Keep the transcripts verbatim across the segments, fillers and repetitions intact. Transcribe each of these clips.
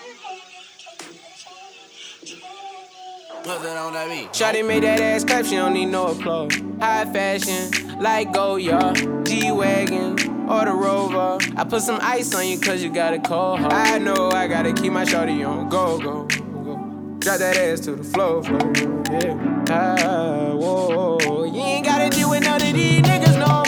Shawty made that ass clap, she don't need no applause. High fashion, like Goya, G-Wagon, or the Rover. I put some ice on you cause you got a cold heart. I know I gotta keep my shawty on go, go, go. Drop that ass to the floor, floor, yeah. Ah, whoa, you ain't gotta deal with none of these niggas no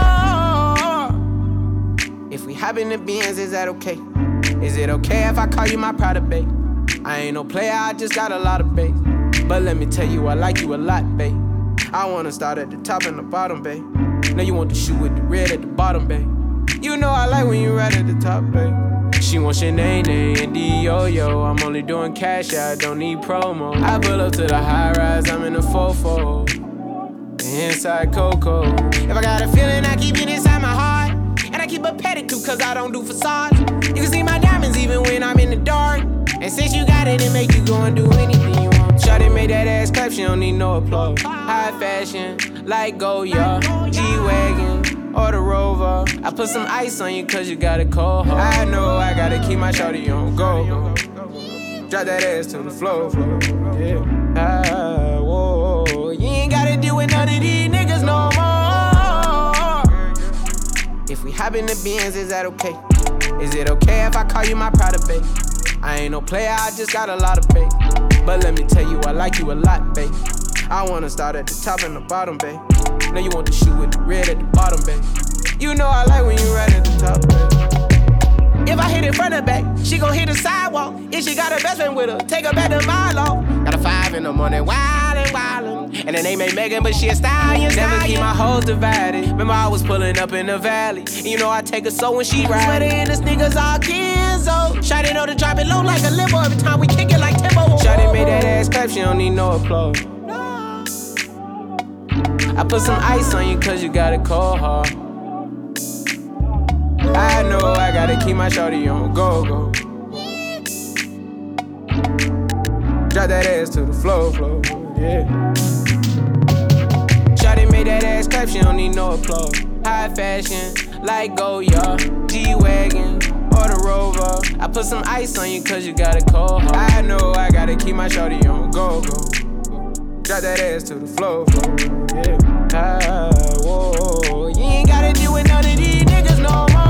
more. If we hop in the Benz, is that okay? Is it okay if I call you my Prada babe? I ain't no player, I just got a lot of bass. But let me tell you, I like you a lot, babe. I wanna start at the top and the bottom, babe. Now you want the shoe with the red at the bottom, babe. You know I like when you right at the top, babe. She wants your name and D-Yo-Yo. I'm only doing cash, I don't need promo. I pull up to the high rise, I'm in the fofo. Inside Coco. If I got a feeling, I keep it inside my heart. And I keep a pedicure cause I don't do facades. You can see my diamonds even when I'm in the dark. And since you got it, it make you go and do anything you want. Shawty made that ass clap, she don't need no applause. High fashion, like Goya, G-Wagon, or the Rover. I put some ice on you cause you got a cold heart. I know I gotta keep my shawty on go, go. Drop that ass to the floor, floor, yeah. Ah, whoa, you ain't gotta deal with none of these niggas no more. If we hop in the Benz, is that okay? Is it okay if I call you my Prada babe? I ain't no player, I just got a lot of babe. But let me tell you, I like you a lot, babe. I wanna start at the top and the bottom, babe. Now you want the shoe with the red at the bottom, babe. You know I like when you right at the top, babe. If I hit it front and back, she gon' hit the sidewalk. If she got her best friend with her, take her back to Milo. Got a five in the morning, wildin', wildin'. And the name ain't Megan, but she a stallion, stallion. Never keep my hoes divided. Remember I was pulling up in the valley. And you know I take her so when she ride. Sweater and the sneakers all Kenzo. Shawty know to drop it low like a limo. Every time we kick it like Timbo. Shawty made that ass clap, she don't need no applause. I put some ice on you cause you got a cold heart. I know I gotta keep my shawty on go, go. Drop that ass to the floor, floor, yeah. Shawty made that ass clap, she don't need no applause. High fashion, like Goya, G-Wagon, or the Rover. I put some ice on you cause you got a cold heart. I know I gotta keep my shawty on go, go. Drop that ass to the floor, floor, yeah. Ah, whoa, you ain't gotta deal with none of these niggas no more.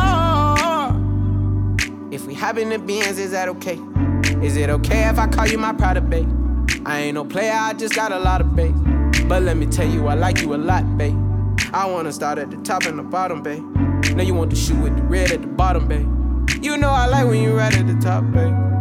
If we hop in the Benz, is that okay? Is it okay if I call you my Prada babe? I ain't no player, I just got a lot of bass. But let me tell you, I like you a lot, babe. I wanna start at the top and the bottom, babe. Now you want the shoe with the red at the bottom, babe. You know I like when you right at the top, babe.